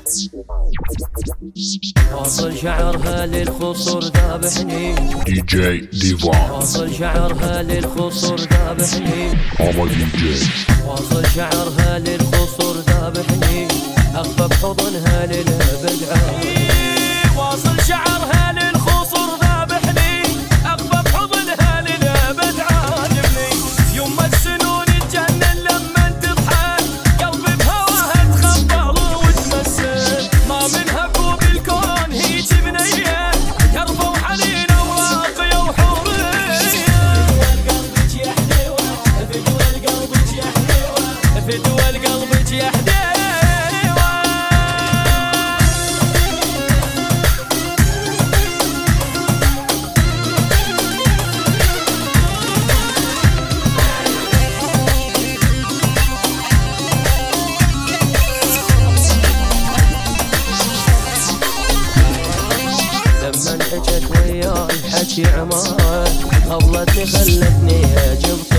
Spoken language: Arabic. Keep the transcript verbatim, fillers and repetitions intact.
واصل شعرها للخصور ذابحني دي جي ديفان. واصل شعرها للخصور ذابحني هذا دي جي. واصل شعرها للخصور ذابحني اخفى بحضنها للابد عامرني. واصل شعرها للخصور ذابحني اخفى بحضنها للابد عامرني. يما السنون تجنن لما تضحك قلبي بهواها تخبل وتمسك. ما منها كوب الكون هيج بنيه يرفع وحنينه وراقيه وحوريه. فدوى قلبك يا حليوه فدوى قلبك يا حليوه. لما انحكت ويا الحكي عمار خبلتني خلتني اجب